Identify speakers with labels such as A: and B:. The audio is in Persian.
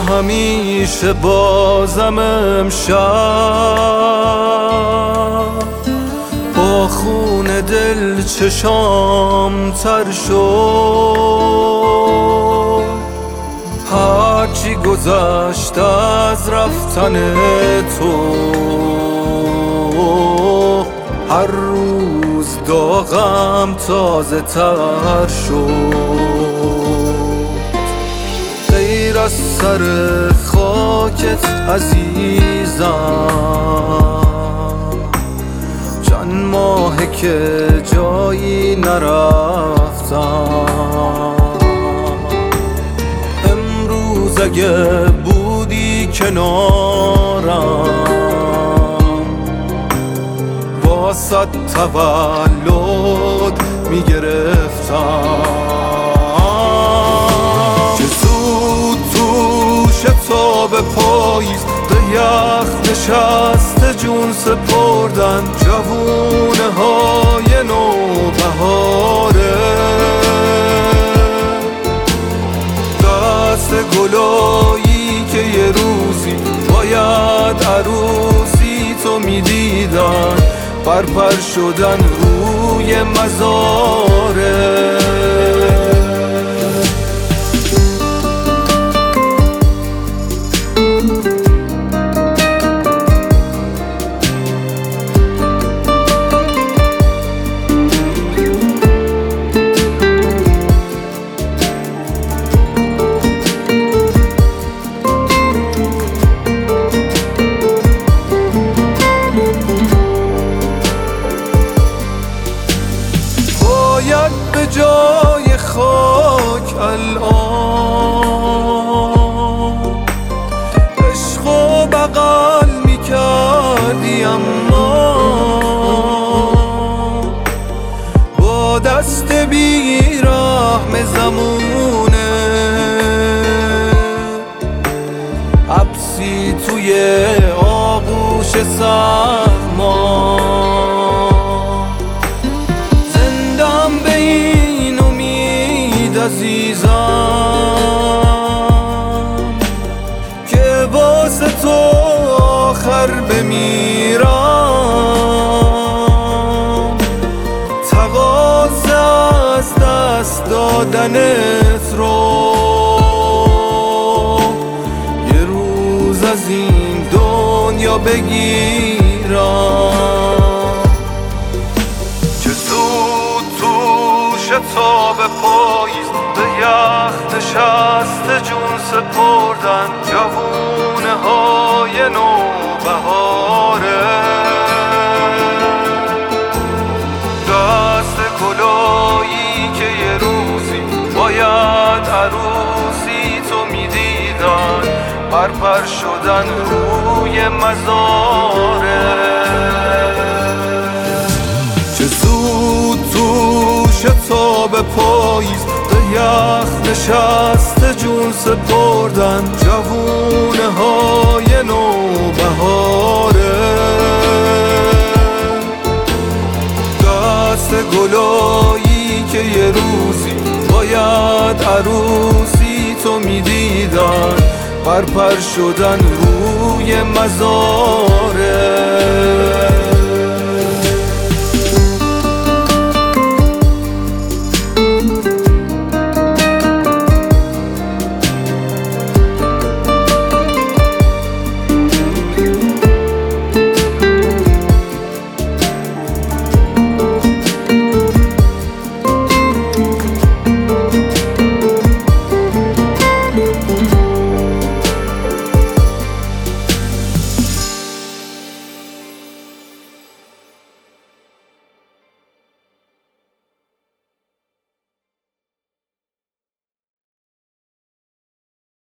A: همیشه بازم امشب با خون دل چشام تر شد. هرچی گذشت از رفتن تو هر روز داغم تازه تر شد. غیر از سر خاکت عزیزم چند ماهه که جایی نرفتم. امروز اگه بودی کنارم واسه تولد میگرفتم. چه زود تو شتاب پاییز به یخ نشسته جون سپردن جوونه های نوبهاره. دست گلایی که یه روزی باید عروسی تو میدیدن پرپر شدن روی مزاره. باید به جای خاک الان عشق و بغل میکردی، اما با دست بیرحم زمونه حبسی توی آغوش سرما. عزیزم که واسه تو آخر بمیرم، تقاضا از دست دادنت رو یه روز از این دنیا بگیرم. چه زود تو شتاب پاییز به یخ نشسته جون سپردن جوونه های نوبهاره. دست گلایی که یه روزی باید عروسی تو میدیدن پرپر شدن روی مزاره. چه زود تو شتاب پاییز به یخ نشسته جون سپردن جوونه های نوبهاره. دست گلایی که یه روزی باید عروسی تو میدیدن پرپر شدن روی مزاره.